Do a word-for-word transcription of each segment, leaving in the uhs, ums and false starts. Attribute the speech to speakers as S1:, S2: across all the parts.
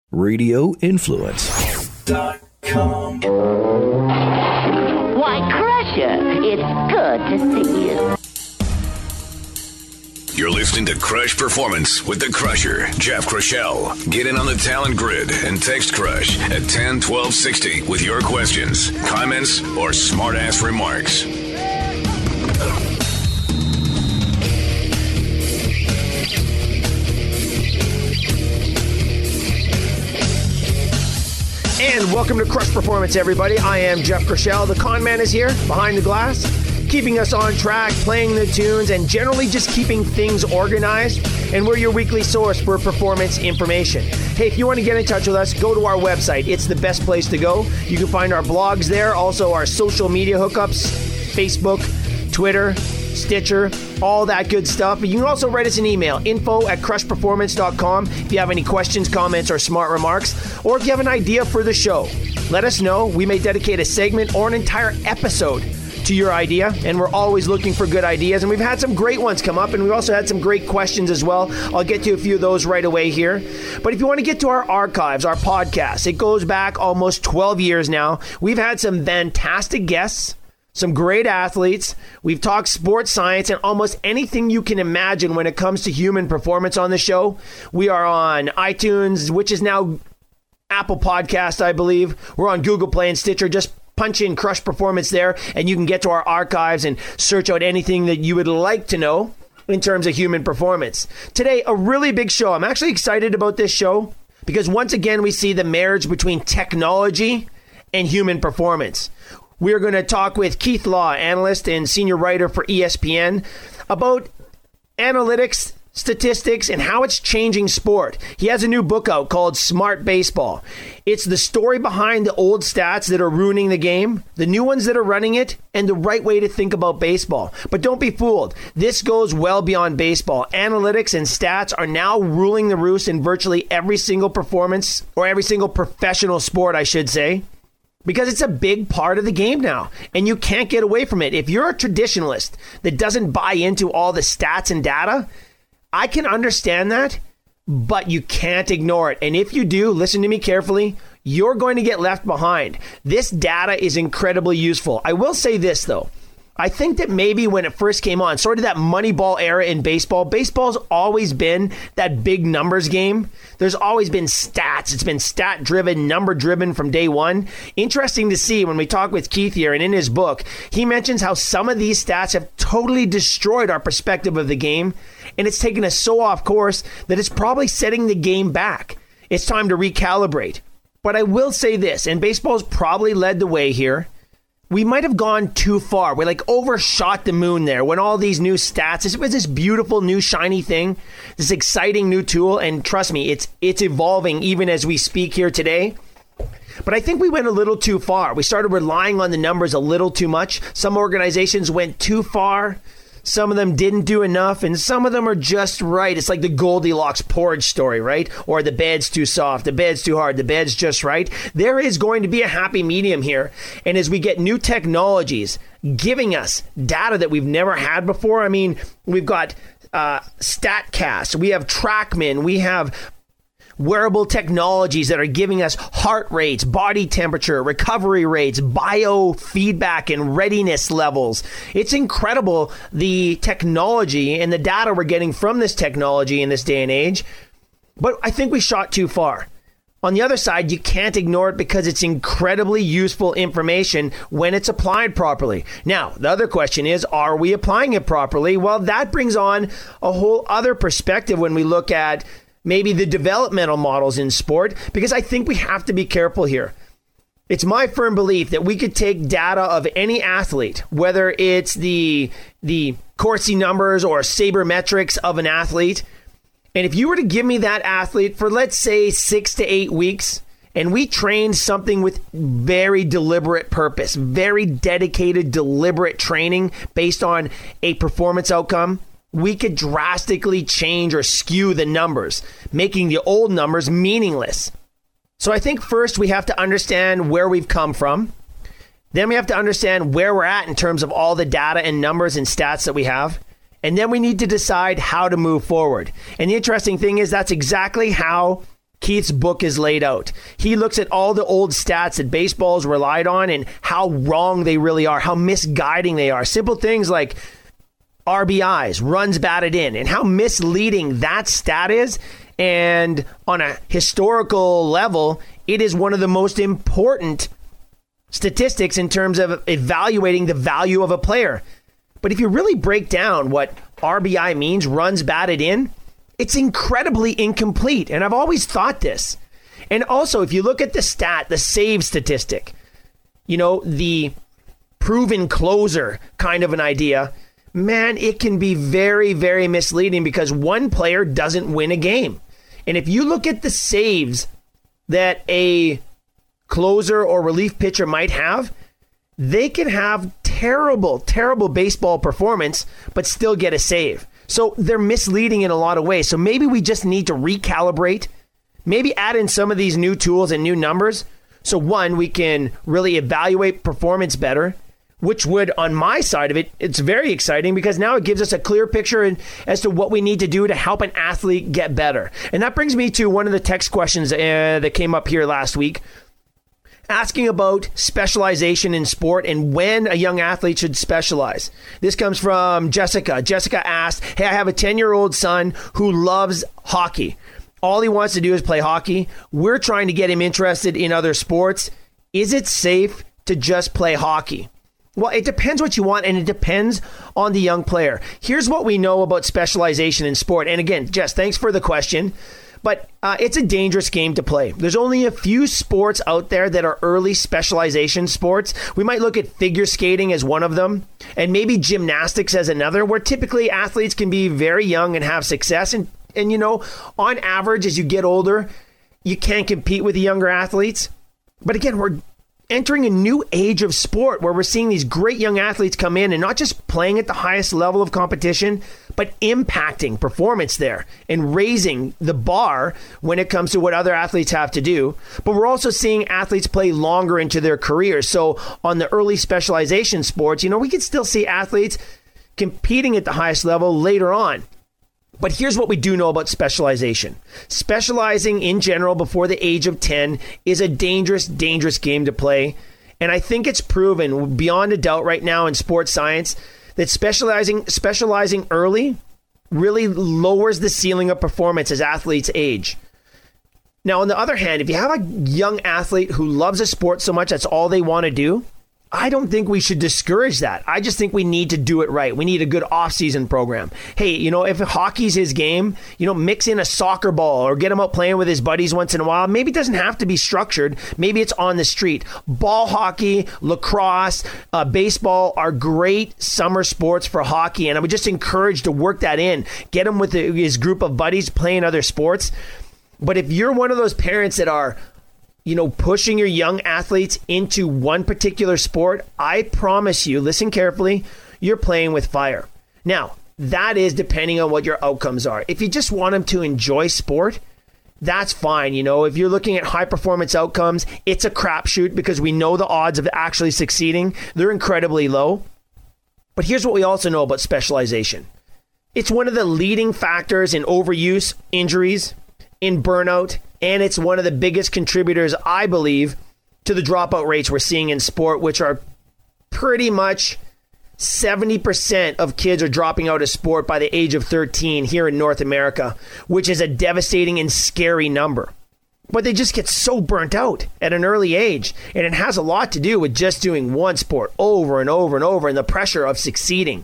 S1: radio influence dot com.
S2: Why, Crusher, it's good to see you.
S3: You're listening to Crush Performance with the Crusher, Jeff Crushell. Get in on the talent grid and text Crush at ten twelve sixty with your questions, comments, or smart-ass remarks.
S4: And welcome to Crush Performance, everybody. I am Jeff Crushell. The con man is here, behind the glass, keeping us on track, playing the tunes, and generally just keeping things organized. And we're your weekly source for performance information. Hey, if you want to get in touch with us, go to our website. It's the best place to go. You can find our blogs there, also our social media hookups, Facebook, Twitter, Stitcher, all that good stuff. You can also write us an email, info at crush performance dot com, if you have any questions, comments, or smart remarks, or if you have an idea for the show. Let us know. We may dedicate a segment or an entire episode to your idea, and we're always looking for good ideas, and we've had some great ones come up, and we've also had some great questions as well. I'll get to a few of those right away here. But if you want to get to our archives, our podcast, it goes back almost twelve years now. We've had some fantastic guests, some great athletes. We've talked sports science and almost anything you can imagine when it comes to human performance on the show. We are on iTunes, which is now Apple Podcast, I believe. We're on Google Play and Stitcher. Just punch in Crush Performance there, and you can get to our archives and search out anything that you would like to know in terms of human performance. Today, a really big show. I'm actually excited about this show because once again, we see the marriage between technology and human performance. We're going to talk with Keith Law, analyst and senior writer for E S P N, about analytics, statistics, and how it's changing sport. He has a new book out called Smart Baseball. It's the story behind the old stats that are ruining the game, the new ones that are running it, and the right way to think about baseball. But don't be fooled. This goes well beyond baseball. Analytics and stats are now ruling the roost in virtually every single performance, or every single professional sport, I should say. Because it's a big part of the game now, and you can't get away from it. If you're a traditionalist that doesn't buy into all the stats and data, I can understand that, but you can't ignore it. And if you do, listen to me carefully, you're going to get left behind. This data is incredibly useful. I will say this, though. I think that maybe when it first came on, sort of that Moneyball era in baseball, baseball's always been that big numbers game. There's always been stats. It's been stat-driven, number-driven from day one. Interesting to see when we talk with Keith here, and in his book, he mentions how some of these stats have totally destroyed our perspective of the game, and it's taken us so off course that it's probably setting the game back. It's time to recalibrate. But I will say this, and baseball's probably led the way here, we might have gone too far. We like overshot the moon there when all these new stats, it was this beautiful new shiny thing, this exciting new tool. And trust me, it's it's evolving even as we speak here today. But I think we went a little too far. We started relying on the numbers a little too much. Some organizations went too far. Some of them didn't do enough, and some of them are just right. It's like the Goldilocks porridge story, right? Or the bed's too soft, the bed's too hard, the bed's just right. There is going to be a happy medium here. And as we get new technologies giving us data that we've never had before, I mean, we've got uh, StatCast, we have TrackMan, we have wearable technologies that are giving us heart rates, body temperature, recovery rates, biofeedback, and readiness levels. It's incredible, the technology and the data we're getting from this technology in this day and age. But I think we shot too far. On the other side, you can't ignore it because it's incredibly useful information when it's applied properly. Now, the other question is, are we applying it properly? Well, that brings on a whole other perspective when we look at maybe the developmental models in sport, because I think we have to be careful here. It's my firm belief that we could take data of any athlete, whether it's the the Corsi numbers or sabermetrics of an athlete, and if you were to give me that athlete for, let's say, six to eight weeks, and we trained something with very deliberate purpose, very dedicated, deliberate training based on a performance outcome, we could drastically change or skew the numbers, making the old numbers meaningless. So I think first we have to understand where we've come from. Then we have to understand where we're at in terms of all the data and numbers and stats that we have. And then we need to decide how to move forward. And the interesting thing is that's exactly how Keith's book is laid out. He looks at all the old stats that baseball's relied on and how wrong they really are, how misguiding they are. Simple things like R B Is, runs batted in, and how misleading that stat is. And on a historical level, it is one of the most important statistics in terms of evaluating the value of a player. But if you really break down what R B I means, runs batted in, it's incredibly incomplete. And I've always thought this. And also, if you look at the stat, the save statistic, you know, the proven closer kind of an idea, man, it can be very, very misleading because one player doesn't win a game. And if you look at the saves that a closer or relief pitcher might have, they can have terrible, terrible baseball performance, but still get a save. So they're misleading in a lot of ways. So maybe we just need to recalibrate, maybe add in some of these new tools and new numbers. So one, we can really evaluate performance better, which would, on my side of it, it's very exciting because now it gives us a clear picture in, as to what we need to do to help an athlete get better. And that brings me to one of the text questions uh, that came up here last week, asking about specialization in sport and when a young athlete should specialize. This comes from Jessica. Jessica asked, hey, I have a ten-year-old son who loves hockey. All he wants to do is play hockey. We're trying to get him interested in other sports. Is it safe to just play hockey? Well, it depends what you want, and it depends on the young player. Here's what we know about specialization in sport. And again, Jess, thanks for the question. But uh, it's a dangerous game to play. There's only a few sports out there that are early specialization sports. We might look at figure skating as one of them, and maybe gymnastics as another, where typically athletes can be very young and have success. And, and you know, on average, as you get older, you can't compete with the younger athletes. But again, we're entering a new age of sport where we're seeing these great young athletes come in and not just playing at the highest level of competition, but impacting performance there and raising the bar when it comes to what other athletes have to do. But we're also seeing athletes play longer into their careers. So on the early specialization sports, you know, we could still see athletes competing at the highest level later on. But here's what we do know about specialization. Specializing in general before the age of ten is a dangerous, dangerous game to play. And I think it's proven beyond a doubt right now in sports science that specializing specializing early really lowers the ceiling of performance as athletes age. Now, on the other hand, if you have a young athlete who loves a sport so much that's all they want to do, I don't think we should discourage that. I just think we need to do it right. We need a good off-season program. Hey, you know, if hockey's his game, you know, mix in a soccer ball or get him out playing with his buddies once in a while. Maybe it doesn't have to be structured. Maybe it's on the street. Ball hockey, lacrosse, uh, baseball are great summer sports for hockey, and I would just encourage to work that in. Get him with the, his group of buddies playing other sports. But if you're one of those parents that are, you know, pushing your young athletes into one particular sport, I promise you, listen carefully, you're playing with fire. Now, that is depending on what your outcomes are. If you just want them to enjoy sport, that's fine. You know, if you're looking at high performance outcomes, it's a crapshoot because we know the odds of actually succeeding, they're incredibly low. But here's what we also know about specialization. It's one of the leading factors in overuse, injuries, in burnout, and it's one of the biggest contributors, I believe, to the dropout rates we're seeing in sport, which are pretty much seventy percent of kids are dropping out of sport by the age of thirteen here in North America, which is a devastating and scary number. But they just get so burnt out at an early age, and it has a lot to do with just doing one sport over and over and over and the pressure of succeeding.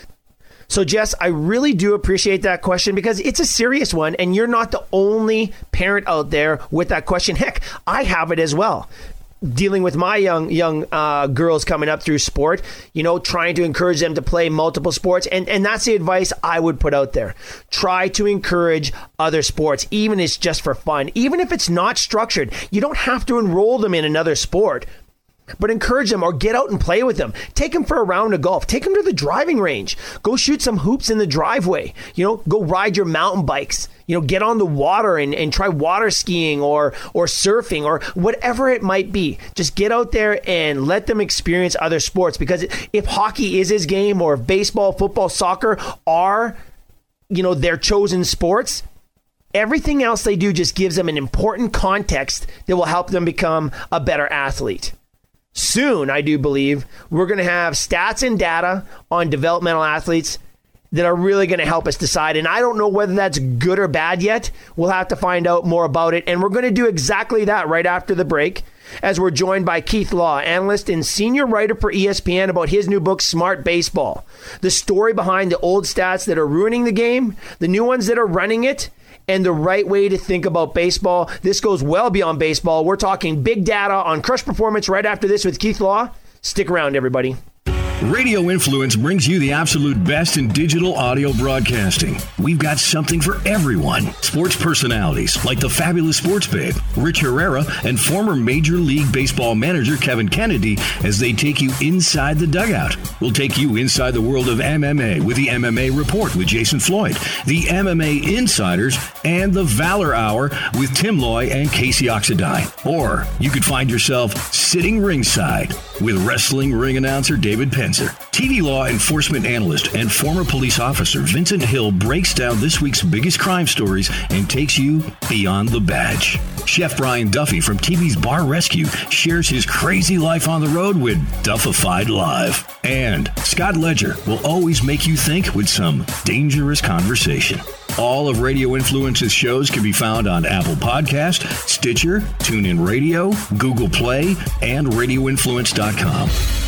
S4: So, Jess, I really do appreciate that question because it's a serious one, and you're not the only parent out there with that question. Heck, I have it as well. Dealing with my young young uh, girls coming up through sport, you know, trying to encourage them to play multiple sports. And, and that's the advice I would put out there. Try to encourage other sports, even if it's just for fun. Even if it's not structured, you don't have to enroll them in another sport. But encourage them or get out and play with them. Take them for a round of golf. Take them to the driving range. Go shoot some hoops in the driveway. You know, go ride your mountain bikes. You know, get on the water and, and try water skiing or or surfing or whatever it might be. Just get out there and let them experience other sports. Because if hockey is his game or if baseball, football, soccer are, you know, their chosen sports, Everything else they do just gives them an important context that will help them become a better athlete. Soon, I do believe, we're going to have stats and data on developmental athletes that are really going to help us decide. And I don't know whether that's good or bad yet. We'll have to find out more about it. And we're going to do exactly that right after the break, as we're joined by Keith Law, analyst and senior writer for E S P N, about his new book, Smart Baseball. The story behind the old stats that are ruining the game, the new ones that are running it, and the right way to think about baseball. This goes well beyond baseball. We're talking big data on Crush Performance right after this with Keith Law. Stick around, everybody.
S1: Radio Influence brings you the absolute best in digital audio broadcasting. We've got something for everyone. Sports personalities like the fabulous sports babe, Rich Herrera, and former Major League Baseball manager Kevin Kennedy as they take you inside the dugout. We'll take you inside the world of M M A with the M M A Report with Jason Floyd, the M M A Insiders, and the Valor Hour with Tim Loy and Casey Oxidine. Or you could find yourself sitting ringside with wrestling ring announcer David Penn. T V law enforcement analyst and former police officer Vincent Hill breaks down this week's biggest crime stories and takes you beyond the badge. Chef Brian Duffy from T V's Bar Rescue shares his crazy life on the road with Duffified Live. And Scott Ledger will always make you think with some dangerous conversation. All of Radio Influence's shows can be found on Apple Podcast, Stitcher, TuneIn Radio, Google Play, and radio influence dot com.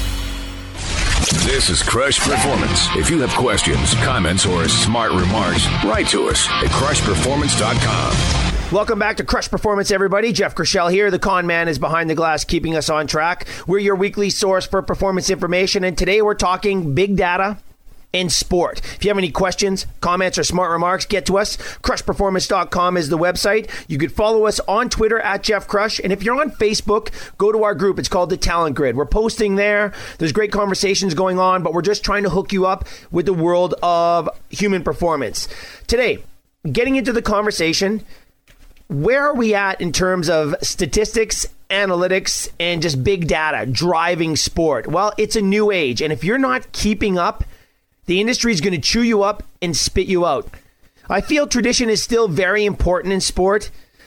S3: This is Crush Performance. If you have questions, comments, or smart remarks, write to us at crush performance dot com.
S4: Welcome back to Crush Performance, everybody. Jeff Krishel here. The con man is behind the glass, keeping us on track. We're your weekly source for performance information, and today we're talking big data in sport. If you have any questions, comments, or smart remarks, get to us. crush performance dot com is the website. You could follow us on Twitter at Jeff Crush. And if you're on Facebook, go to our group. It's called The Talent Grid. We're posting there. There's great conversations going on, but we're just trying to hook you up with the world of human performance. Today, getting into the conversation, where are we at in terms of statistics, analytics, and just big data driving sport? Well, it's a new age. And if you're not keeping up, the industry is going to chew you up and spit you out. I feel tradition is still very important in sport,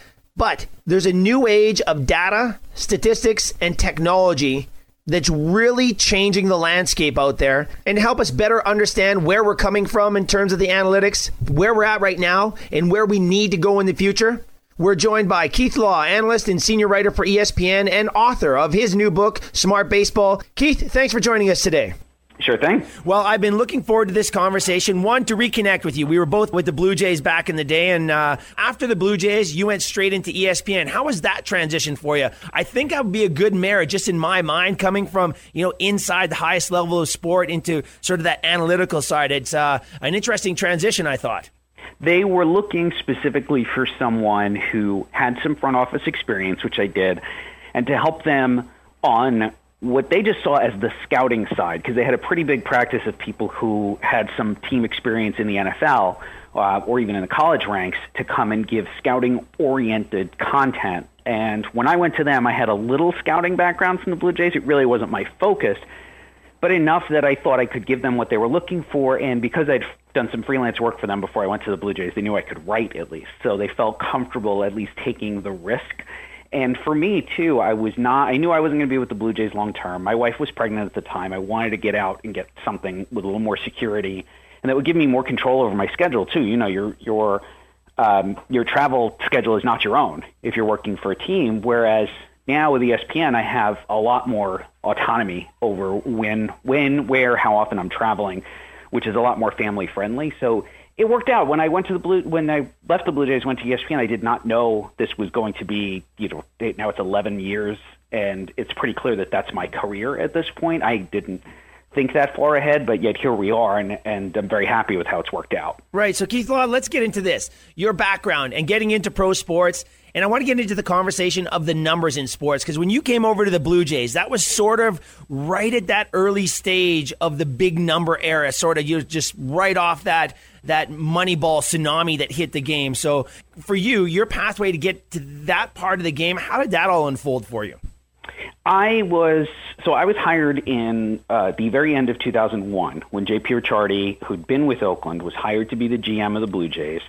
S4: but there's a new age of data, statistics, and technology that's really changing the landscape out there and help us better understand where we're coming from in terms of the analytics, where we're at right now, and where we need to go in the future. We're joined by Keith Law, analyst and senior writer for E S P N and author of his new book, Smart Baseball. Keith, thanks for joining us today.
S5: Sure thing.
S4: Well, I've been looking forward to this conversation. One, to reconnect with you. We were both with the Blue Jays back in the day, and uh, after the Blue Jays, you went straight into E S P N. How was that transition for you? I think that would be a good marriage, just in my mind, coming from, you know, inside the highest level of sport into sort of that analytical side. It's uh, an interesting transition, I thought.
S5: They were looking specifically for someone who had some front office experience, which I did, and to help them on what they just saw as the scouting side, because they had a pretty big practice of people who had some team experience in the N F L uh, or even in the college ranks to come and give scouting-oriented content. And when I went to them, I had a little scouting background from the Blue Jays. It really wasn't my focus, but enough that I thought I could give them what they were looking for. And because I'd done some freelance work for them before I went to the Blue Jays, they knew I could write at least. So they felt comfortable at least taking the risk. And for me, too, I was not, I knew I wasn't going to be with the Blue Jays long term. My wife was pregnant at the time. I wanted to get out and get something with a little more security, and that would give me more control over my schedule, too. You know, your your um, your travel schedule is not your own if you're working for a team, whereas now with E S P N, I have a lot more autonomy over when, when, where, how often I'm traveling, which is a lot more family friendly. So it worked out. When I went to the Blue, when I left the Blue Jays, went to E S P N, I did not know this was going to be, you know, now it's eleven years, and it's pretty clear that that's my career at this point. I didn't think that far ahead, but yet here we are, and, and I'm very happy with how it's worked out.
S4: Right. So Keith Law, let's get into this. Your background and getting into pro sports. And I want to get into the conversation of the numbers in sports, because when you came over to the Blue Jays, that was sort of right at that early stage of the big number era, sort of you're just right off that that Moneyball tsunami that hit the game. So for you, your pathway to get to that part of the game, how did that all unfold for you?
S5: I was so I was hired in uh, the very end of two thousand one when Jay Pierchardi, who'd been with Oakland, was hired to be the G M of the Blue Jays.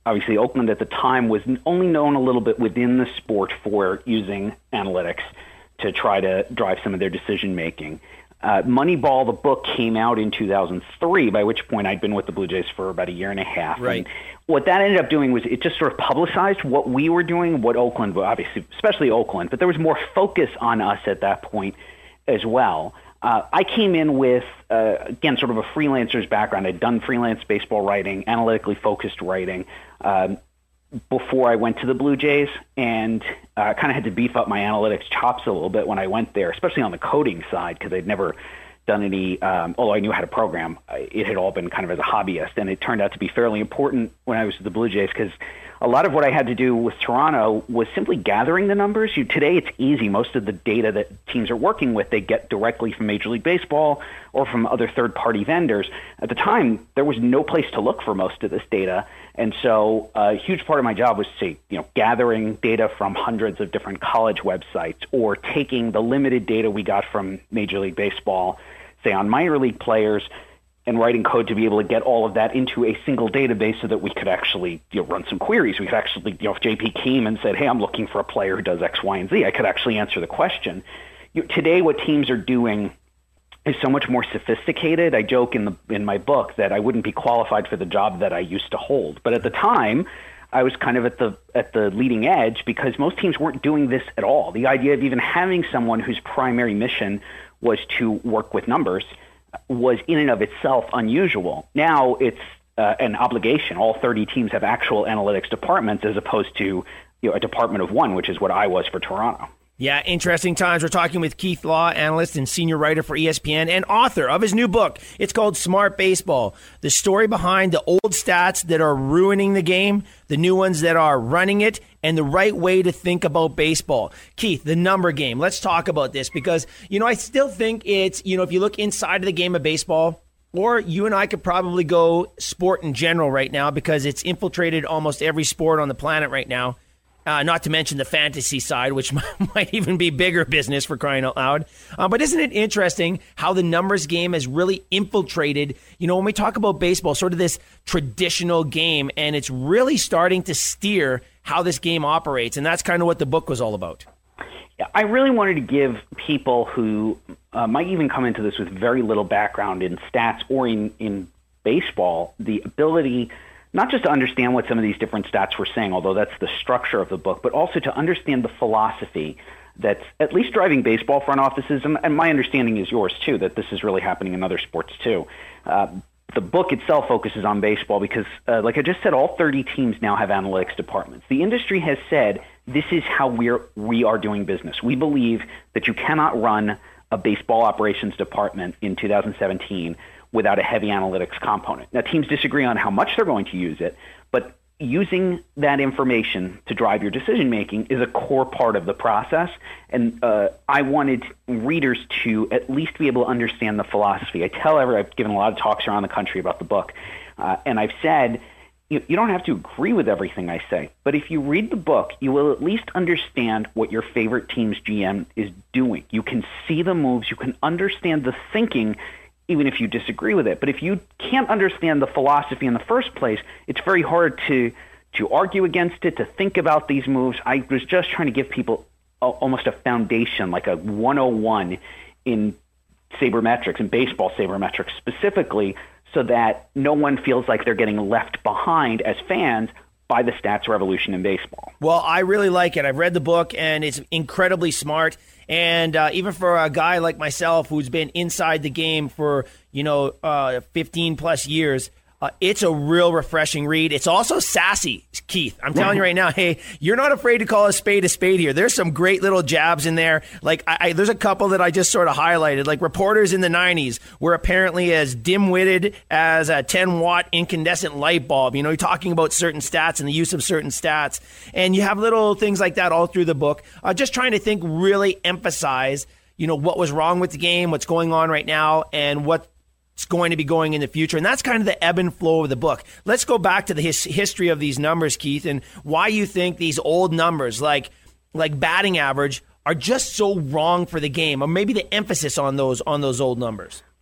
S5: obviously Oakland at the time was only known a little bit within the sport for using analytics to try to drive some of their decision making. Uh, Moneyball, the book, came out in two thousand three, by which point I'd been with the Blue Jays for about a year and a half.
S6: Right.
S5: And what that ended up doing was it just sort of publicized what we were doing, what Oakland, obviously, especially Oakland, but there was more focus on us at that point as well. Uh, I came in with, uh, again, sort of a freelancer's background. I'd done freelance baseball writing, analytically focused writing, um, before I went to the Blue Jays, and uh, kind of had to beef up my analytics chops a little bit when I went there, especially on the coding side, because I'd never done any, um, although I knew how to program, it had all been kind of as a hobbyist, and it turned out to be fairly important when I was at the Blue Jays, because a lot of what I had to do with Toronto was simply gathering the numbers. You, today it's easy. Most of the data that teams are working with, they get directly from Major League Baseball or from other third-party vendors. At the time, there was no place to look for most of this data, and so a huge part of my job was to, you know, gathering data from hundreds of different college websites, or taking the limited data we got from Major League Baseball, say on minor league players, and writing code to be able to get all of that into a single database so that we could actually, you know, run some queries. We could actually, you know, if J P came and said, hey, I'm looking for a player who does X, Y, and Z, I could actually answer the question. You know, today, what teams are doing is so much more sophisticated. I joke in the in my book that I wouldn't be qualified for the job that I used to hold. But at the time, I was kind of at the at the leading edge, because most teams weren't doing this at all. The idea of even having someone whose primary mission was to work with numbers was in and of itself unusual. Now it's uh, an obligation. All thirty teams have actual analytics departments, as opposed to, you know, a department of one, which is what I was for Toronto.
S6: Yeah, interesting times. We're talking with Keith Law, analyst and senior writer for E S P N and author of his new book. It's called Smart Baseball, the story behind the old stats that are ruining the game, the new ones that are running it, and the right way to think about baseball. Keith, the number game. Let's talk about this, because, you know, I still think it's, you know, if you look inside of the game of baseball, or you and I could probably go sport in general right now, because it's infiltrated almost every sport on the planet right now. Uh, not to mention the fantasy side, which might even be bigger business, for crying out loud. Uh, but isn't it interesting how the numbers game has really infiltrated, you know, when we talk about baseball, sort of this traditional game, and it's really starting to steer how this game operates. And that's kind of what the book was all about.
S5: Yeah, I really wanted to give people who uh, might even come into this with very little background in stats or in, in baseball the ability not just to understand what some of these different stats were saying, although that's the structure of the book, but also to understand the philosophy that's at least driving baseball front offices, and, and my understanding is yours too, that this is really happening in other sports too. Uh, the book itself focuses on baseball because, uh, like I just said, all thirty teams now have analytics departments. The industry has said this is how we're, we are doing business. We believe that you cannot run a baseball operations department in two thousand seventeen without a heavy analytics component. Now, teams disagree on how much they're going to use it, but using that information to drive your decision-making is a core part of the process. And uh, I wanted readers to at least be able to understand the philosophy. I tell every, I've given a lot of talks around the country about the book, uh, and I've said, you, you don't have to agree with everything I say, but if you read the book, you will at least understand what your favorite team's G M is doing. You can see the moves, you can understand the thinking, even if you disagree with it. But if you can't understand the philosophy in the first place, it's very hard to to argue against it, to think about these moves. I was just trying to give people a, almost a foundation, like a one oh one in sabermetrics, in baseball sabermetrics specifically, so that no one feels like they're getting left behind as fans by the stats revolution in baseball.
S6: Well, I really like it. I've read the book, and it's incredibly smart. And uh, even for a guy like myself who's been inside the game for, you know, uh, fifteen plus years, uh, it's a real refreshing read. It's also sassy, Keith. I'm telling you right now, hey, you're not afraid to call a spade a spade here. There's some great little jabs in there. Like, I, I, there's a couple that I just sort of highlighted. Like, reporters in the nineties were apparently as dim-witted as a ten-watt incandescent light bulb. You know, you're talking about certain stats and the use of certain stats. And you have little things like that all through the book. Uh, just trying to think, really emphasize, you know, what was wrong with the game, what's going on right now, and what it's going to be going in the future. And that's kind of the ebb and flow of the book. Let's go back to the his, history of these numbers, Keith, and why you think these old numbers like like batting average are just so wrong for the game, or maybe the emphasis on those on those old numbers.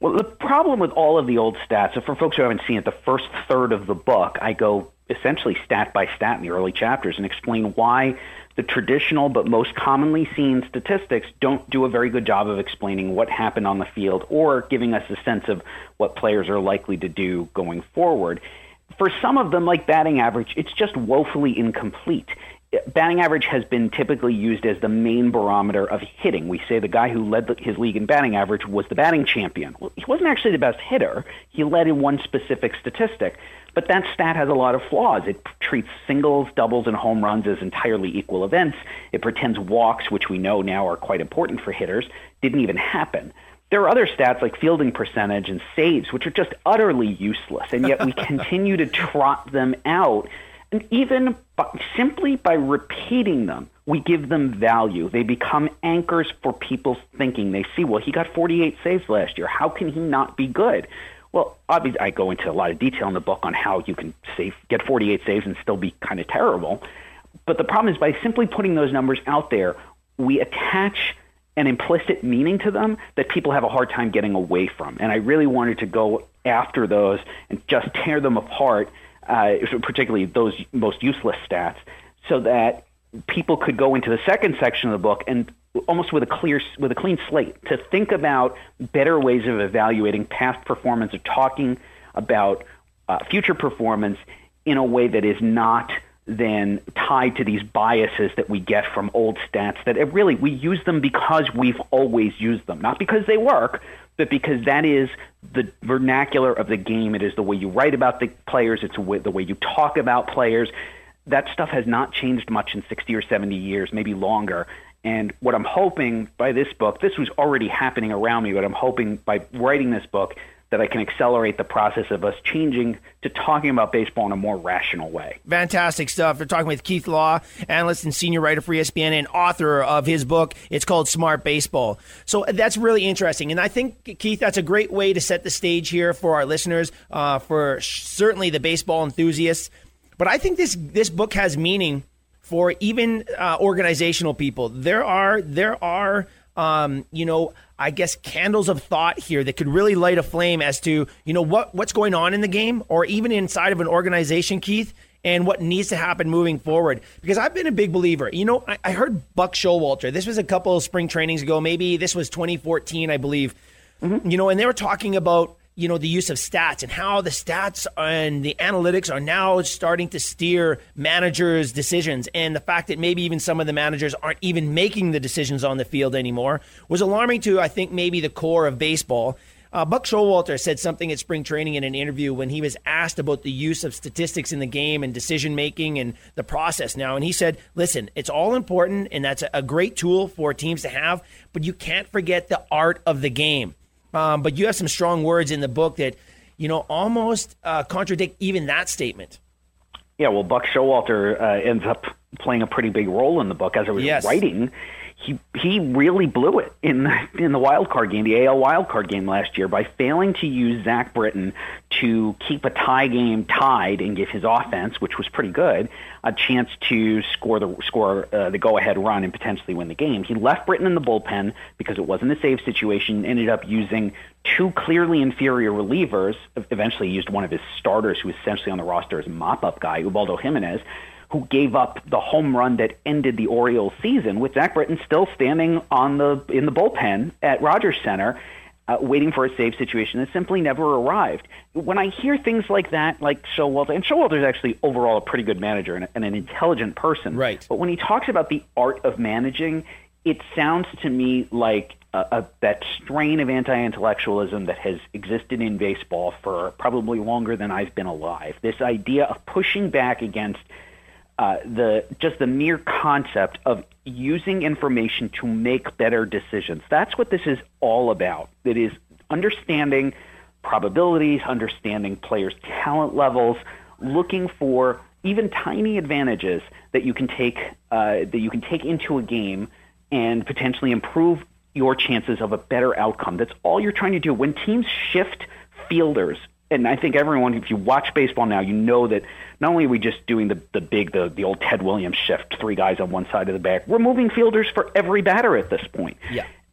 S5: Well, the problem with all of the old stats, so for folks who haven't seen it, the first third of the book, I go essentially stat by stat in the early chapters and explain why the traditional but most commonly seen statistics don't do a very good job of explaining what happened on the field or giving us a sense of what players are likely to do going forward. For some of them, like batting average, it's just woefully incomplete. Batting average has been typically used as the main barometer of hitting. We say the guy who led the, his league in batting average was the batting champion. Well, he wasn't actually the best hitter. He led in one specific statistic. But that stat has a lot of flaws. It treats singles, doubles, and home runs as entirely equal events. It pretends walks, which we know now are quite important for hitters, didn't even happen. There are other stats like fielding percentage and saves, which are just utterly useless, and yet we continue to trot them out. And even by, simply by repeating them, we give them value. They become anchors for people's thinking. They see, well, he got forty-eight saves last year. How can he not be good? Well, obviously, I go into a lot of detail in the book on how you can save, get forty-eight saves and still be kind of terrible. But the problem is by simply putting those numbers out there, we attach an implicit meaning to them that people have a hard time getting away from. And I really wanted to go after those and just tear them apart, uh, particularly those most useless stats, so that people could go into the second section of the book and almost with a clear, with a clean slate, to think about better ways of evaluating past performance, of talking about uh, future performance in a way that is not then tied to these biases that we get from old stats, that it really, we use them because we've always used them, not because they work, but because that is the vernacular of the game. It is the way you write about the players. It's the way, the way you talk about players. That stuff has not changed much in sixty or seventy years, maybe longer. And what I'm hoping by this book, this was already happening around me, but I'm hoping by writing this book that I can accelerate the process of us changing to talking about baseball in a more rational way.
S6: Fantastic stuff. We're talking with Keith Law, analyst and senior writer for E S P N and author of his book. It's called Smart Baseball. So that's really interesting. And I think, Keith, that's a great way to set the stage here for our listeners, uh, for certainly the baseball enthusiasts. But I think this this book has meaning for even uh, organizational people. There are, there are, um, you know, I guess candles of thought here that could really light a flame as to, you know, what what's going on in the game or even inside of an organization, Keith, and what needs to happen moving forward. Because I've been a big believer. You know, I, I heard Buck Showalter. This was a couple of spring trainings ago. Maybe this was twenty fourteen, I believe. Mm-hmm. You know, and they were talking about, you know, the use of stats and how the stats and the analytics are now starting to steer managers' decisions. And the fact that maybe even some of the managers aren't even making the decisions on the field anymore was alarming to, I think, maybe the core of baseball. Uh, Buck Showalter said something at spring training in an interview when he was asked about the use of statistics in the game and decision-making and the process now. And he said, listen, it's all important, and that's a great tool for teams to have, but you can't forget the art of the game. Um, but you have some strong words in the book that, you know, almost uh, contradict even that statement.
S5: Yeah, well, Buck Showalter uh, ends up playing a pretty big role in the book. As I was
S6: yes.
S5: writing, he he really blew it in the, in the wild card game, the A L wild card game last year, by failing to use Zach Britton to keep a tie game tied and give his offense, which was pretty good, a chance to score the score uh, the go-ahead run and potentially win the game. He left Britton in the bullpen because it wasn't a save situation, ended up using two clearly inferior relievers, eventually used one of his starters who was essentially on the roster as a mop-up guy, Ubaldo Jimenez, who gave up the home run that ended the Orioles season, with Zach Britton still standing on the in the bullpen at Rogers Center, uh, waiting for a save situation that simply never arrived. When I hear things like that, like Showalter, and Showalter is actually overall a pretty good manager and, and an intelligent person,
S6: right?
S5: But when he talks about the art of managing, it sounds to me like a, a, that strain of anti-intellectualism that has existed in baseball for probably longer than I've been alive. This idea of pushing back against Uh, the just the mere concept of using information to make better decisions. That's what this is all about. It is understanding probabilities, understanding players' talent levels, looking for even tiny advantages that you can take uh, that you can take into a game and potentially improve your chances of a better outcome. That's all you're trying to do. When teams shift fielders, and I think everyone, if you watch baseball now, you know that not only are we just doing the, the big, the, the old Ted Williams shift, three guys on one side of the bag, we're moving fielders for every batter at this point.
S6: Yeah.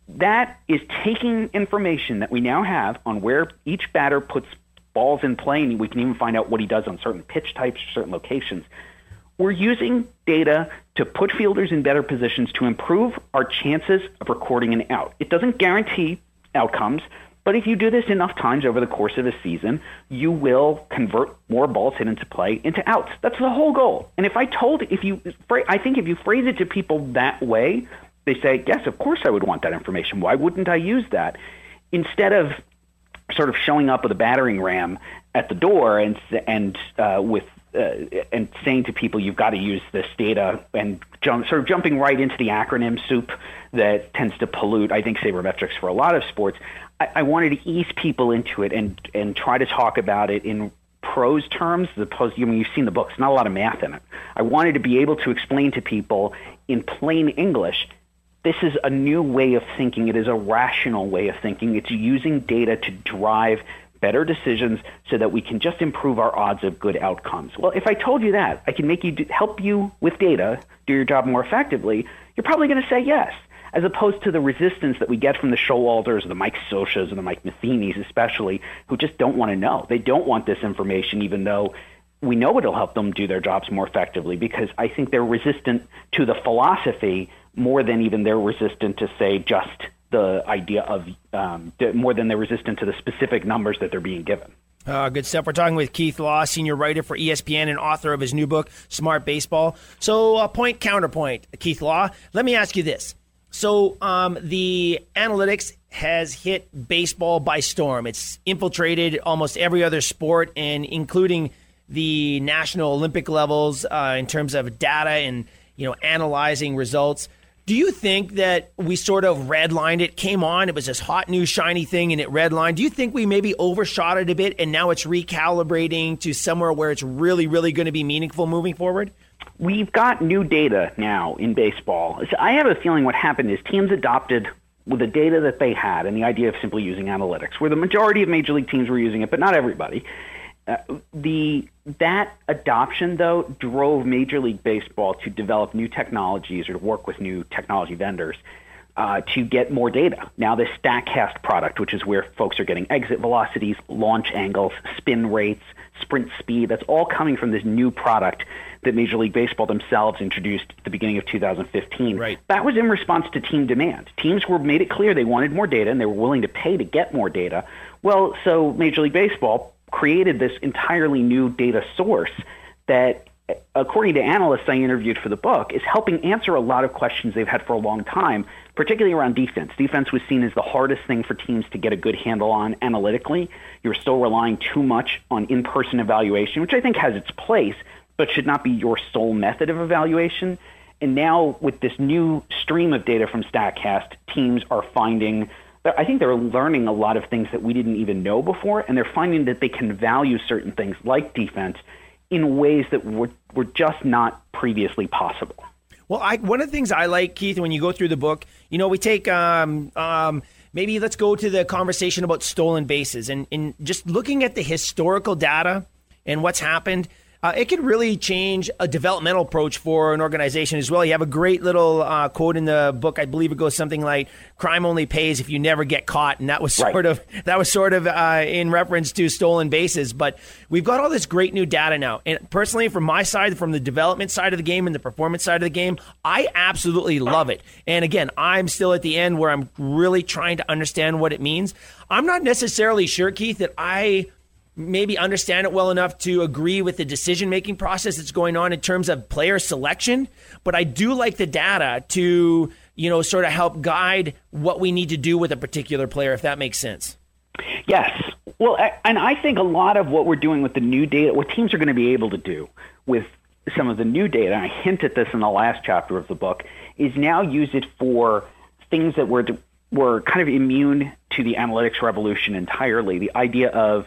S5: that is taking information that we now have on where each batter puts balls in play, and we can even find out what he does on certain pitch types, certain locations. We're using data to put fielders in better positions to improve our chances of recording an out. It doesn't guarantee outcomes, but if you do this enough times over the course of a season, you will convert more balls hit into play into outs. That's the whole goal. And if I told, if you, I think if you phrase it to people that way, they say, yes, of course I would want that information. Why wouldn't I use that? Instead of sort of showing up with a battering ram at the door and and uh, with uh, and saying to people, you've got to use this data, and jump, sort of jumping right into the acronym soup that tends to pollute, I think, sabermetrics for a lot of sports. I, I wanted to ease people into it and and try to talk about it in prose terms, as opposed to, I mean, you've seen the books, not a lot of math in it. I wanted to be able to explain to people in plain English, this is a new way of thinking. It is a rational way of thinking. It's using data to drive better decisions so that we can just improve our odds of good outcomes. Well, if I told you that, I can make you do, help you with data, do your job more effectively, you're probably going to say yes, as opposed to the resistance that we get from the Showalters, or the Mike Sochas, or the Mike Matheny's especially, who just don't want to know. They don't want this information, even though we know it'll help them do their jobs more effectively, because I think they're resistant to the philosophy more than even they're resistant to, say, just the idea of, um, more than they're resistant to the specific numbers that they're being given.
S6: Uh, good stuff. We're talking with Keith Law, senior writer for E S P N and author of his new book, Smart Baseball. So uh, point, counterpoint, Keith Law. Let me ask you this. So um, the analytics has hit baseball by storm. It's infiltrated almost every other sport, and including the National Olympic levels uh, in terms of data and, you know, analyzing results. Do you think that we sort of redlined it, came on, it was this hot new shiny thing and it redlined? Do you think we maybe overshot it a bit and now it's recalibrating to somewhere where it's really, really going to be meaningful moving forward?
S5: We've got new data now in baseball. So I have a feeling what happened is teams adopted with the data that they had and the idea of simply using analytics, where the majority of major league teams were using it, but not everybody. Uh, the that adoption, though, drove Major League Baseball to develop new technologies or to work with new technology vendors uh, to get more data. Now, this StatCast product, which is where folks are getting exit velocities, launch angles, spin rates, sprint speed, that's all coming from this new product that Major League Baseball themselves introduced at the beginning of two thousand fifteen.
S6: Right.
S5: That was in response to team demand. Teams were made it clear they wanted more data and they were willing to pay to get more data. Well, so Major League Baseball created this entirely new data source that, according to analysts I interviewed for the book, is helping answer a lot of questions they've had for a long time, particularly around defense. Defense was seen as the hardest thing for teams to get a good handle on analytically. You're still relying too much on in-person evaluation, which I think has its place, but should not be your sole method of evaluation. And now with this new stream of data from StatCast, teams are finding I think they're learning a lot of things that we didn't even know before, and they're finding that they can value certain things like defense in ways that were, were just not previously possible.
S6: Well, I, one of the things I like, Keith, when you go through the book, you know, we take um, um, maybe let's go to the conversation about stolen bases, and, and just looking at the historical data and what's happened. Uh, it could really change a developmental approach for an organization as well. You have a great little uh, quote in the book. I believe it goes something like, "Crime only pays if you never get caught," and that was sort
S5: right.
S6: of that was sort of uh, in reference to stolen bases. But we've got all this great new data now, and personally, from my side, from the development side of the game and the performance side of the game, I absolutely love it. And again, I'm still at the end where I'm really trying to understand what it means. I'm not necessarily sure, Keith, that I maybe understand it well enough to agree with the decision-making process that's going on in terms of player selection, but I do like the data to, you know, sort of help guide what we need to do with a particular player, if that makes sense.
S5: Yes. Well, and I think a lot of what we're doing with the new data, what teams are going to be able to do with some of the new data, and I hint at this in the last chapter of the book, is now use it for things that were, were kind of immune to the analytics revolution entirely. The idea of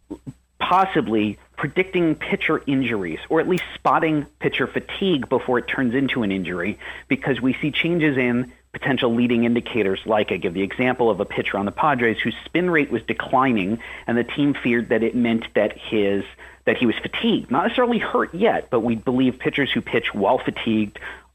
S5: possibly predicting pitcher injuries, or at least spotting pitcher fatigue before it turns into an injury, because we see changes in potential leading indicators. Like I give the example of a pitcher on the Padres whose spin rate was declining, and the team feared that it meant that his that he was fatigued, not necessarily hurt yet, but we believe pitchers who pitch while fatigued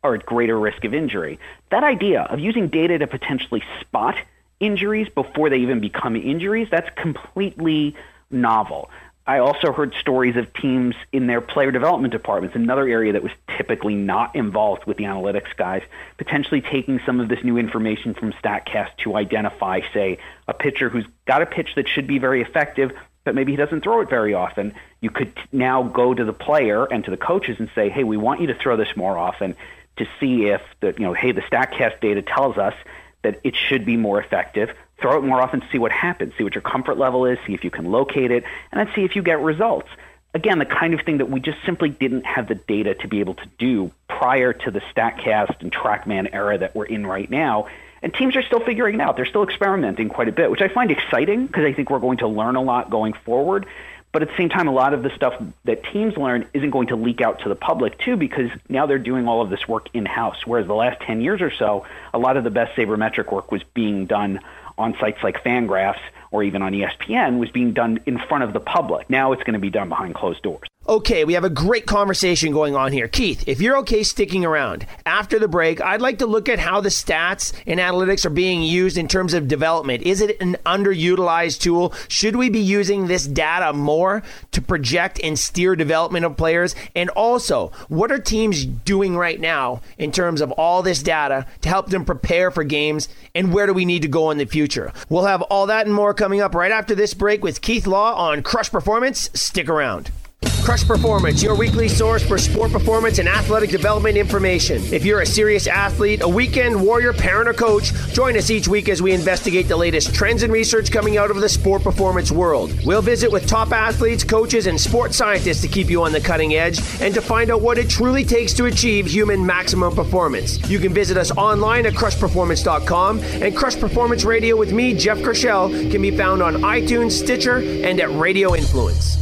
S5: are at greater risk of injury. That idea of using data to potentially spot injuries before they even become injuries, that's completely novel. I also heard stories of teams in their player development departments, another area that was typically not involved with the analytics guys, potentially taking some of this new information from StatCast to identify, say, a pitcher who's got a pitch that should be very effective, but maybe he doesn't throw it very often. You could now go to the player and to the coaches and say, hey, we want you to throw this more often to see if, the, you know, hey, the StatCast data tells us that it should be more effective. Throw it more often, see what happens, see what your comfort level is, see if you can locate it, and then see if you get results. Again, the kind of thing that we just simply didn't have the data to be able to do prior to the StatCast and TrackMan era that we're in right now. And teams are still figuring it out. They're still experimenting quite a bit, which I find exciting because I think we're going to learn a lot going forward. But at the same time, a lot of the stuff that teams learn isn't going to leak out to the public, too, because now they're doing all of this work in-house, whereas the last ten years or so, a lot of the best sabermetric work was being done on sites like Fangraphs or even on E S P N, was being done in front of the public. Now it's going to be done behind closed doors.
S4: Okay, we have a great conversation going on here. Keith, if you're okay sticking around, after the break, I'd like to look at how the stats and analytics are being used in terms of development. Is it an underutilized tool? Should we be using this data more to project and steer development of players? And also, what are teams doing right now in terms of all this data to help them prepare for games, and where do we need to go in the future? We'll have all that and more coming up right after this break with Keith Law on Crush Performance. Stick around. Crush Performance, your weekly source for sport performance and athletic development information. If you're a serious athlete, a weekend warrior, parent, or coach, join us each week as we investigate the latest trends and research coming out of the sport performance world. We'll visit with top athletes, coaches, and sports scientists to keep you on the cutting edge and to find out what it truly takes to achieve human maximum performance. You can visit us online at crush performance dot com, and Crush Performance Radio with me, Jeff Kershell, can be found on iTunes, Stitcher, and at Radio Influence.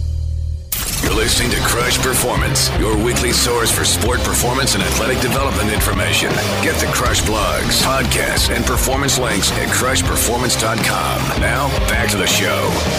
S3: You're listening to Crush Performance, your weekly source for sport performance and athletic development information. Get the Crush blogs, podcasts, and performance links at crush performance dot com. Now, back to the show.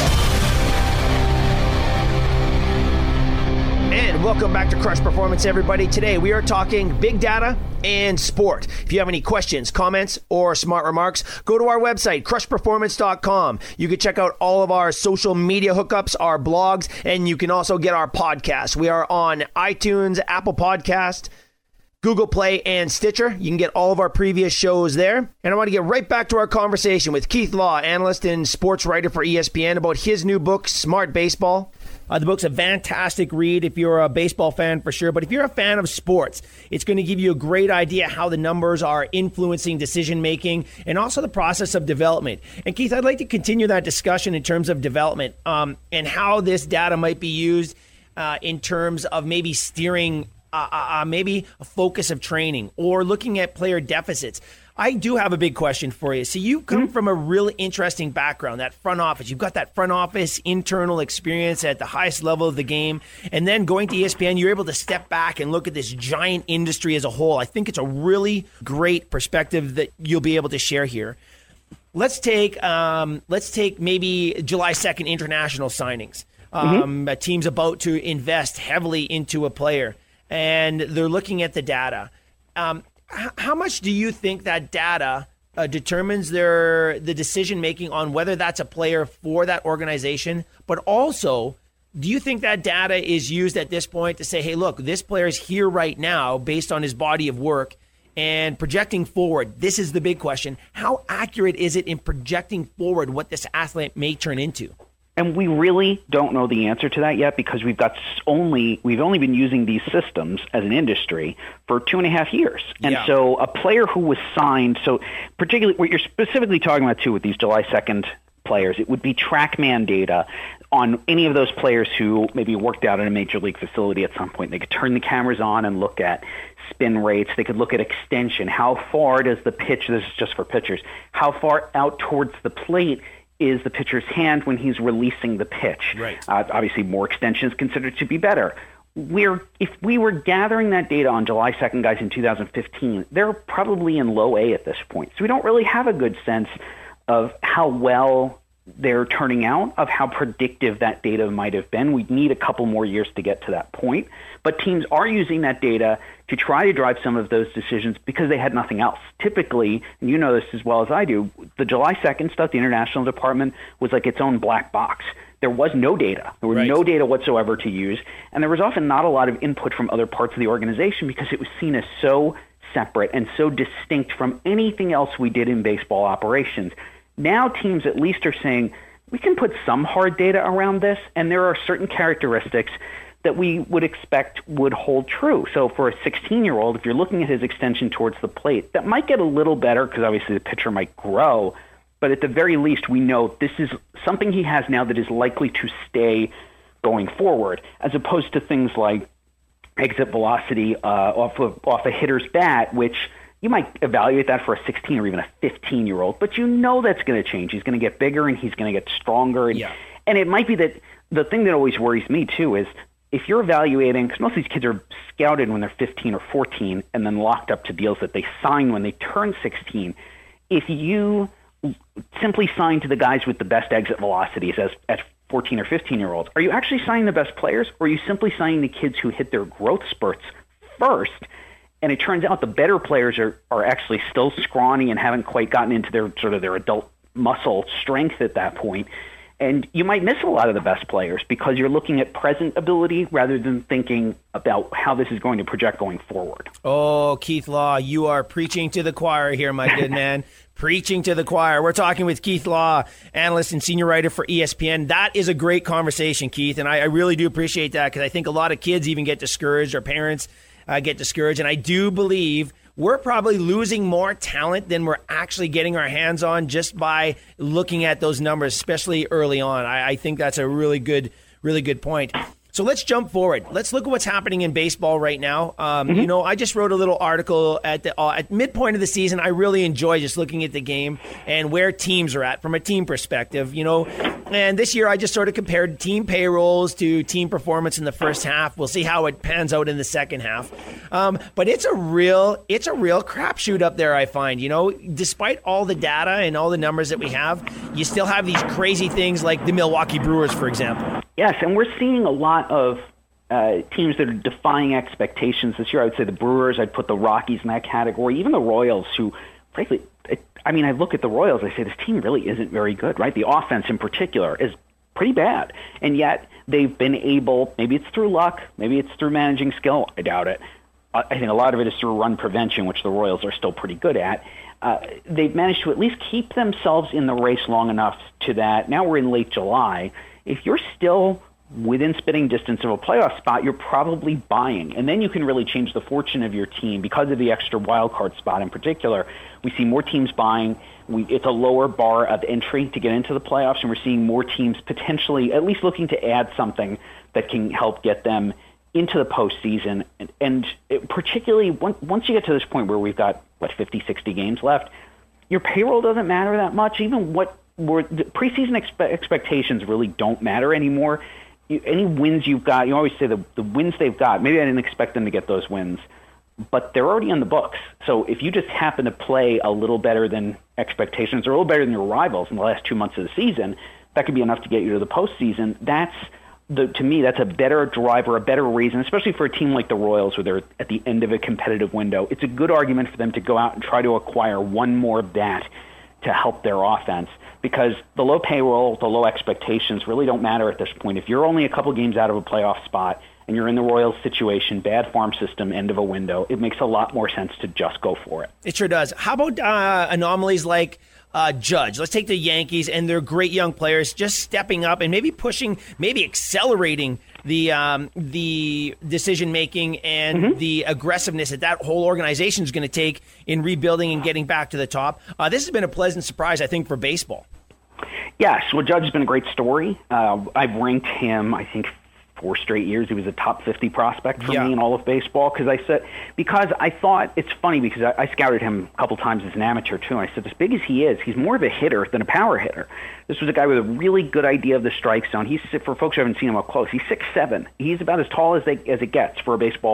S4: And welcome back to Crush Performance, everybody. Today we are talking big data and sport. If you have any questions, comments, or smart remarks, go to our website, crush performance dot com. You can check out all of our social media hookups, our blogs, and you can also get our podcast. We are on iTunes, Apple Podcast, Google Play, and Stitcher. You can get all of our previous shows there. And I want to get right back to our conversation with Keith Law, analyst and sports writer for E S P N, about his new book, Smart Baseball. Uh, the book's a fantastic read if you're a baseball fan, for sure. But if you're a fan of sports, it's going to give you a great idea how the numbers are influencing decision-making and also the process of development. And Keith, I'd like to continue that discussion in terms of development um, and how this data might be used uh, in terms of maybe steering uh, uh, maybe a focus of training or looking at player deficits. I do have a big question for you. So you come mm-hmm. from a really interesting background, that front office. You've got that front office internal experience at the highest level of the game. And then going to E S P N, you're able to step back and look at this giant industry as a whole. I think it's a really great perspective that you'll be able to share here. Let's take um, let's take maybe July second international signings. Um, mm-hmm. A team's about to invest heavily into a player, and they're looking at the data. Um, How much do you think that data uh, determines their the decision making on whether that's a player for that organization? But also, do you think that data is used at this point to say, hey, look, this player is here right now based on his body of work and projecting forward? This is the big question. How accurate is it in projecting forward what this athlete may turn into?
S5: And we really don't know the answer to that yet because we've got only we've only been using these systems as an industry for two and a half years. And yeah. so a player who was signed, so particularly what you're specifically talking about too with these July second players, it would be TrackMan data on any of those players who maybe worked out in a major league facility at some point. They could turn the cameras on and look at spin rates. They could look at extension. How far does the pitch, this is just for pitchers, how far out towards the plate is the pitcher's hand when he's releasing the pitch.
S6: Right.
S5: Uh, obviously, more extension is considered to be better. We're, if we were gathering that data on July second guys in two thousand fifteen, they're probably in low A at this point. So we don't really have a good sense of how well they're turning out, of how predictive that data might have been. We need a couple more years to get to that point. But teams are using that data to try to drive some of those decisions because they had nothing else. Typically, and you know this as well as I do, the July second stuff, the international department, was like its own black box. There was no data. There were
S6: right.
S5: no data whatsoever to use. And there was often not a lot of input from other parts of the organization because it was seen as so separate and so distinct from anything else we did in baseball operations. Now teams at least are saying, we can put some hard data around this, and there are certain characteristics that we would expect would hold true. So for a sixteen-year-old, if you're looking at his extension towards the plate, that might get a little better because obviously the pitcher might grow, but at the very least we know this is something he has now that is likely to stay going forward, as opposed to things like exit velocity uh, off of, off a hitter's bat, which you might evaluate that for a sixteen or even a fifteen-year-old, but you know that's going to change. He's going to get bigger and he's going to get stronger. And,
S6: yeah.
S5: and it might be that the thing that always worries me, too, is if you're evaluating, because most of these kids are scouted when they're fifteen or fourteen and then locked up to deals that they sign when they turn sixteen, if you simply sign to the guys with the best exit velocities as at fourteen or fifteen-year-olds, are you actually signing the best players, or are you simply signing the kids who hit their growth spurts first? And it turns out the better players are, are actually still scrawny and haven't quite gotten into their sort of their adult muscle strength at that point. And you might miss a lot of the best players because you're looking at present ability rather than thinking about how this is going to project going forward.
S6: Oh, Keith Law, you are preaching to the choir here, my good man. Preaching to the choir. We're talking with Keith Law, analyst and senior writer for E S P N. That is a great conversation, Keith, and I, I really do appreciate that because I think a lot of kids even get discouraged, or parents uh, get discouraged, and I do believe we're probably losing more talent than we're actually getting our hands on just by looking at those numbers, especially early on. I, I think that's a really good, really good point. So let's jump forward. Let's look at what's happening in baseball right now. Um, mm-hmm. You know, I just wrote a little article at the uh, at midpoint of the season. I really enjoy just looking at the game and where teams are at from a team perspective. You know, and this year I just sort of compared team payrolls to team performance in the first half. We'll see how it pans out in the second half. Um, but it's a real it's a real crapshoot up there. I find. You know, despite all the data and all the numbers that we have, you still have these crazy things like the Milwaukee Brewers, for example.
S5: Yes, and we're seeing a lot of uh, teams that are defying expectations this year. I would say the Brewers, I'd put the Rockies in that category, even the Royals, who, frankly, it, I mean, I look at the Royals, I say this team really isn't very good, right? The offense in particular is pretty bad, and yet they've been able, maybe it's through luck, maybe it's through managing skill, I doubt it. I think a lot of it is through run prevention, which the Royals are still pretty good at. Uh, they've managed to at least keep themselves in the race long enough to that, now we're in late July, if you're still within spitting distance of a playoff spot, you're probably buying. And then you can really change the fortune of your team because of the extra wild card spot in particular. We see more teams buying. We, it's a lower bar of entry to get into the playoffs, and we're seeing more teams potentially at least looking to add something that can help get them into the postseason. And, and it, particularly once, once you get to this point where we've got, what, fifty, sixty games left, your payroll doesn't matter that much. Even what Where the preseason expe- expectations really don't matter anymore. You, any wins you've got, you always say the, the wins they've got, maybe I didn't expect them to get those wins, but they're already on the books. So if you just happen to play a little better than expectations or a little better than your rivals in the last two months of the season, that could be enough to get you to the postseason. That's, the, to me, that's a better driver, a better reason, especially for a team like the Royals where they're at the end of a competitive window. It's a good argument for them to go out and try to acquire one more bat to help their offense. Because the low payroll, the low expectations really don't matter at this point. If you're only a couple games out of a playoff spot and you're in the Royals situation, bad farm system, end of a window, it makes a lot more sense to just go for it.
S6: It sure does. How about uh, anomalies like uh, Judge? Let's take the Yankees and their great young players just stepping up and maybe pushing, maybe accelerating the um, the decision-making and mm-hmm. the aggressiveness that that whole organization is going to take in rebuilding and getting back to the top. Uh, this has been a pleasant surprise, I think, for baseball.
S5: Yes, well, Judge has been a great story. Uh, I've ranked him, I think, four straight years. He was a top fifty prospect for
S6: yeah.
S5: me in all of baseball because I said because I thought it's funny because I, I scouted him a couple times as an amateur too. And I said, as big as he is, he's more of a hitter than a power hitter. This was a guy with a really good idea of the strike zone. He's for folks who haven't seen him up close. He's six seven. He's about as tall as they as it gets for a baseball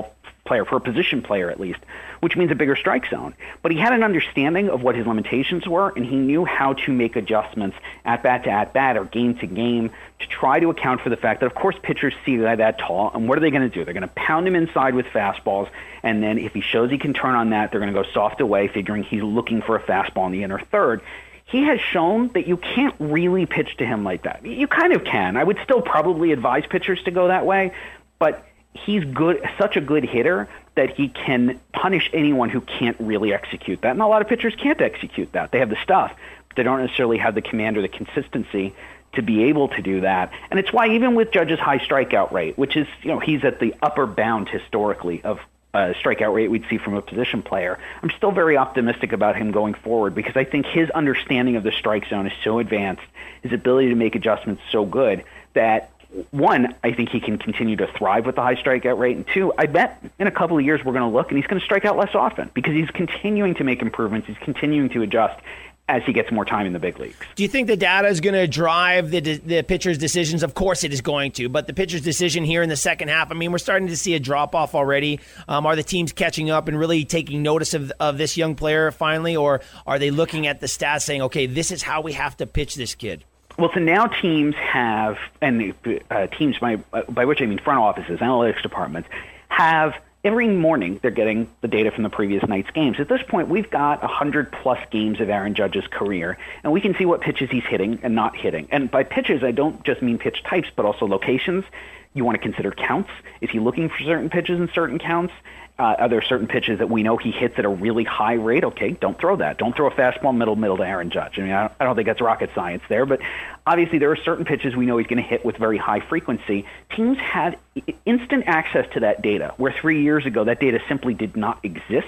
S5: player, for a position player at least, which means a bigger strike zone. But he had an understanding of what his limitations were, and he knew how to make adjustments at bat to at bat or game to game to try to account for the fact that, of course, pitchers see that that tall, and what are they going to do? They're going to pound him inside with fastballs, and then if he shows he can turn on that, they're going to go soft away, figuring he's looking for a fastball in the inner third. He has shown that you can't really pitch to him like that. You kind of can. I would still probably advise pitchers to go that way, but he's good, such a good hitter that he can punish anyone who can't really execute that. And a lot of pitchers can't execute that. They have the stuff, but they don't necessarily have the command or the consistency to be able to do that. And it's why even with Judge's high strikeout rate, which is, you know, he's at the upper bound historically of uh, strikeout rate we'd see from a position player, I'm still very optimistic about him going forward because I think his understanding of the strike zone is so advanced, his ability to make adjustments so good that one, I think he can continue to thrive with the high strikeout rate. And two, I bet in a couple of years we're going to look and he's going to strike out less often because he's continuing to make improvements. He's continuing to adjust as he gets more time in the big leagues.
S6: Do you think the data is going to drive the the pitcher's decisions? Of course it is going to, but the pitcher's decision here in the second half, I mean, we're starting to see a drop-off already. Um, are the teams catching up and really taking notice of, of this young player finally, or are they looking at the stats saying, okay, this is how we have to pitch this kid?
S5: Well, so now teams have, and uh, teams, by, uh, by which I mean front offices, analytics departments, have every morning they're getting the data from the previous night's games. At this point, we've got one hundred plus games of Aaron Judge's career, and we can see what pitches he's hitting and not hitting. And by pitches, I don't just mean pitch types, but also locations. You want to consider counts. Is he looking for certain pitches in certain counts? Uh, are there certain pitches that we know he hits at a really high rate? Okay, don't throw that. Don't throw a fastball middle middle to Aaron Judge. I mean, I don't, I don't think that's rocket science there, but obviously there are certain pitches we know he's going to hit with very high frequency. Teams had instant access to that data, where three years ago that data simply did not exist.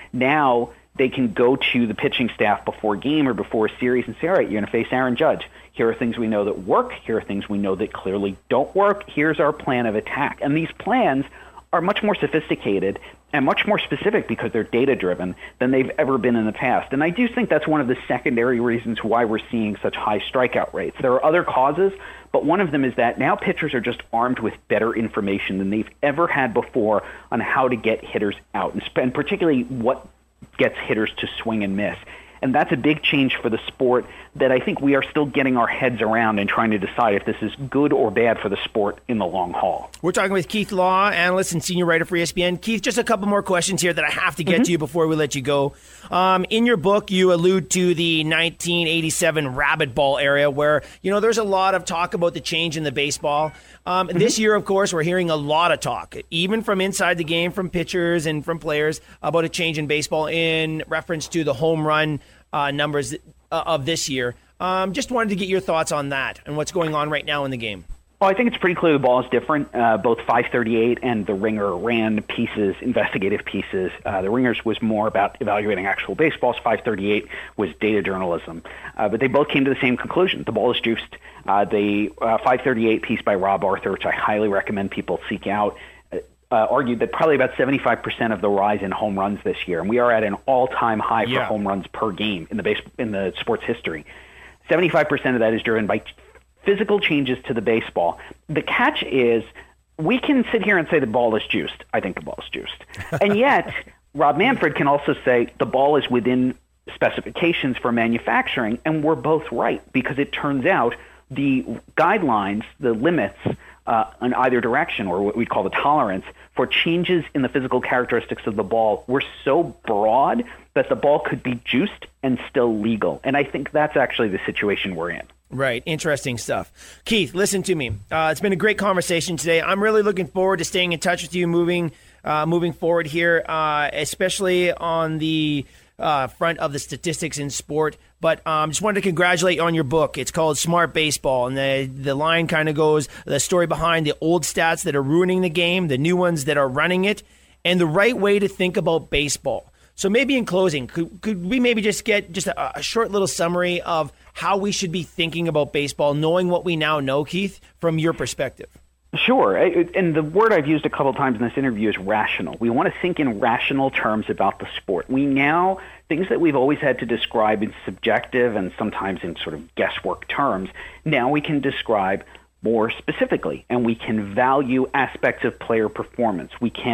S5: Now they can go to the pitching staff before game or before a series and say, all right, you're going to face Aaron Judge. Here are things we know that work. Here are things we know that clearly don't work. Here's our plan of attack. And these plans are much more sophisticated and much more specific because they're data-driven than they've ever been in the past. And I do think that's one of the secondary reasons why we're seeing such high strikeout rates. There are other causes, but one of them is that now pitchers are just armed with better information than they've ever had before on how to get hitters out, and particularly what gets hitters to swing and miss. And that's a big change for the sport that I think we are still getting our heads around and trying to decide if this is good or bad for the sport in the long haul.
S6: We're talking with Keith Law, analyst and senior writer for E S P N. Keith, just a couple more questions here that I have to get mm-hmm. to you before we let you go. Um, in your book, you allude to the nineteen eighty-seven rabbit ball area where, you know, there's a lot of talk about the change in the baseball. Um, mm-hmm. This year, of course, we're hearing a lot of talk, even from inside the game, from pitchers and from players, about a change in baseball in reference to the home run uh, numbers uh, of this year. Um, just wanted to get your thoughts on that and what's going on right now in the game.
S5: Well, I think it's pretty clear the ball is different. Uh, both five thirty-eight and the Ringer ran pieces, investigative pieces. Uh, the Ringer's was more about evaluating actual baseballs. five thirty-eight was data journalism. Uh, but they both came to the same conclusion. The ball is juiced. Uh, the uh, five thirty-eight piece by Rob Arthur, which I highly recommend people seek out, uh, argued that probably about seventy-five percent of the rise in home runs this year, and we are at an all-time high yeah. for home runs per game in the base, in the sports history. seventy-five percent of that is driven by physical changes to the baseball. The catch is we can sit here and say the ball is juiced. I think the ball is juiced. And yet, Rob Manfred can also say the ball is within specifications for manufacturing, and we're both right because it turns out the guidelines, the limits uh, in either direction, or what we call the tolerance, for changes in the physical characteristics of the ball were so broad that the ball could be juiced and still legal. And I think that's actually the situation we're in.
S6: Right. Interesting stuff. Keith, listen to me. Uh, it's been a great conversation today. I'm really looking forward to staying in touch with you moving uh, moving forward here, uh, especially on the uh, front of the statistics in sport. But um, just wanted to congratulate you on your book. It's called Smart Baseball, and the, the line kind of goes, the story behind the old stats that are ruining the game, the new ones that are running it, and the right way to think about baseball. So maybe in closing, could, could we maybe just get just a, a short little summary of how we should be thinking about baseball, knowing what we now know, Keith, from your perspective?
S5: Sure. And the word I've used a couple times in this interview is rational. We want to think in rational terms about the sport. We now, things that we've always had to describe in subjective and sometimes in sort of guesswork terms, now we can describe more specifically, and we can value aspects of player performance. We can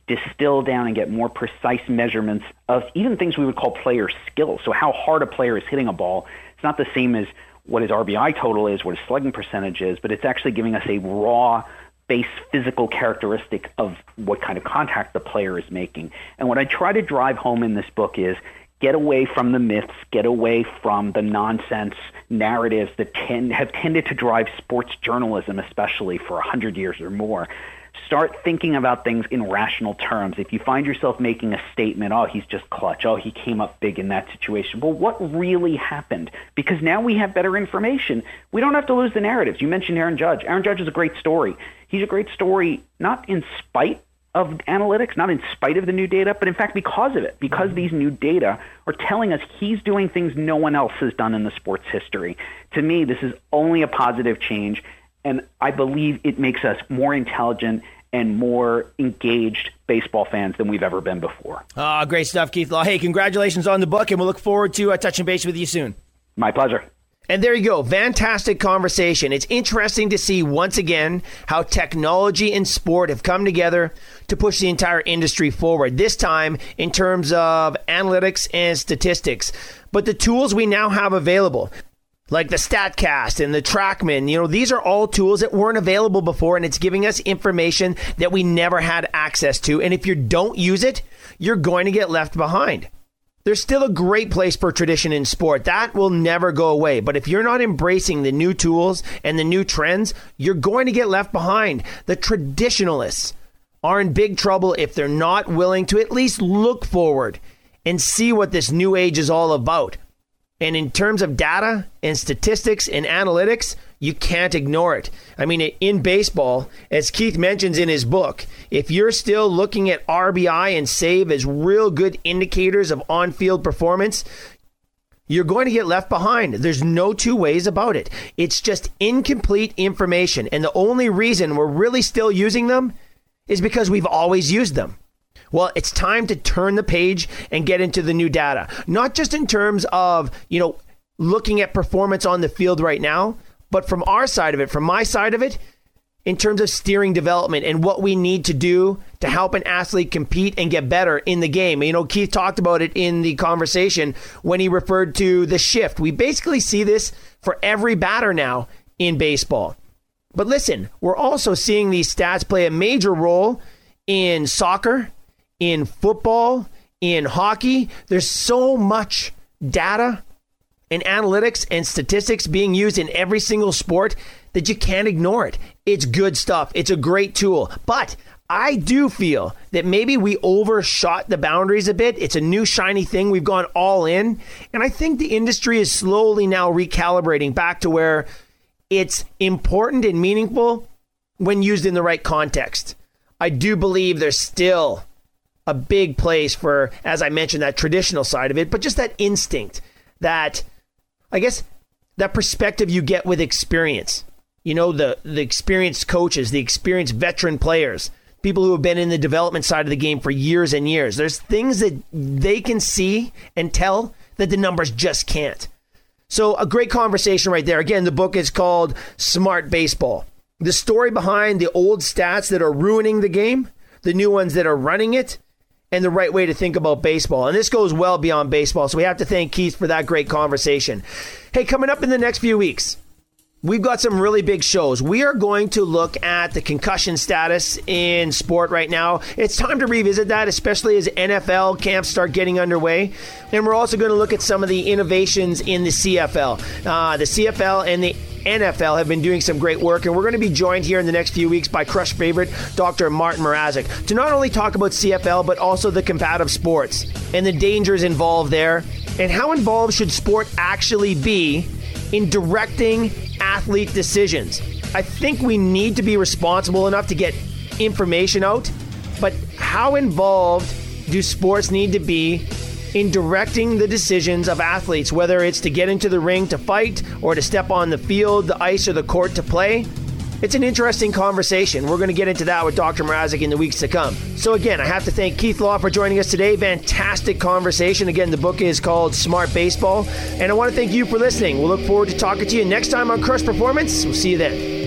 S5: distill down and get more precise measurements of even things we would call player skills. So how hard a player is hitting a ball. It's not the same as what his R B I total is, what his slugging percentage is, but it's actually giving us a raw base physical characteristic of what kind of contact the player is making. And what I try to drive home in this book is get away from the myths, get away from the nonsense narratives that tend, have tended to drive sports journalism, especially for one hundred years or more. Start thinking about things in rational terms. If you find yourself making a statement, oh, he's just clutch, oh, he came up big in that situation. Well, what really happened? Because now we have better information. We don't have to lose the narratives. You mentioned Aaron Judge. Aaron Judge is a great story. He's a great story not in spite of analytics, not in spite of the new data, but in fact because of it, because these new data are telling us he's doing things no one else has done in the sports history. To me, this is only a positive change, and I believe it makes us more intelligent and more engaged baseball fans than we've ever been before.
S6: Ah, great stuff, Keith Law. Hey, congratulations on the book, and we'll look forward to uh, touching base with you soon.
S5: My pleasure.
S4: And there you go. Fantastic conversation. It's interesting to see once again how technology and sport have come together to push the entire industry forward, this time in terms of analytics and statistics. But the tools we now have available, like the StatCast and the TrackMan, you know, these are all tools that weren't available before, and it's giving us information that we never had access to. And if you don't use it, you're going to get left behind. There's still a great place for tradition in sport. That will never go away. But if you're not embracing the new tools and the new trends, you're going to get left behind. The traditionalists are in big trouble if they're not willing to at least look forward and see what this new age is all about. And in terms of data and statistics and analytics, you can't ignore it. I mean, in baseball, as Keith mentions in his book, if you're still looking at R B I and save as real good indicators of on-field performance, you're going to get left behind. There's no two ways about it. It's just incomplete information. And the only reason we're really still using them is because we've always used them. Well, it's time to turn the page and get into the new data. Not just in terms of, you know, looking at performance on the field right now, but from our side of it, from my side of it, in terms of steering development and what we need to do to help an athlete compete and get better in the game. You know, Keith talked about it in the conversation when he referred to the shift. We basically see this for every batter now in baseball. But listen, we're also seeing these stats play a major role in soccer, in football, in hockey. There's so much data and analytics and statistics being used in every single sport that you can't ignore it. It's good stuff. It's a great tool. But I do feel that maybe we overshot the boundaries a bit. It's a new shiny thing. We've gone all in. And I think the industry is slowly now recalibrating back to where it's important and meaningful when used in the right context. I do believe there's still a big place for, as I mentioned, that traditional side of it, but just that instinct, that, I guess, that perspective you get with experience. You know, the, the experienced coaches, the experienced veteran players, people who have been in the development side of the game for years and years. There's things that they can see and tell that the numbers just can't. So a great conversation right there. Again, the book is called Smart Baseball. The story behind the old stats that are ruining the game, the new ones that are running it, and the right way to think about baseball. And this goes well beyond baseball, so we have to thank Keith for that great conversation. Hey, coming up in the next few weeks, we've got some really big shows. We are going to look at the concussion status in sport right now. It's time to revisit that, especially as N F L camps start getting underway. And we're also going to look at some of the innovations in the C F L. Uh, the C F L and the N F L have been doing some great work, and we're going to be joined here in the next few weeks by Crush favorite Doctor Martin Mrazek to not only talk about C F L, but also the combative sports and the dangers involved there, and how involved should sport actually be in directing athlete decisions. I think we need to be responsible enough to get information out, but how involved do sports need to be in directing the decisions of athletes, whether it's to get into the ring to fight or to step on the field, the ice, or the court to play? It's an interesting conversation. We're going to get into that with Doctor Mrazek in the weeks to come. So again, I have to thank Keith Law for joining us today. Fantastic conversation. Again, the book is called Smart Baseball. And I want to thank you for listening. We'll look forward to talking to you next time on Crush Performance. We'll see you then.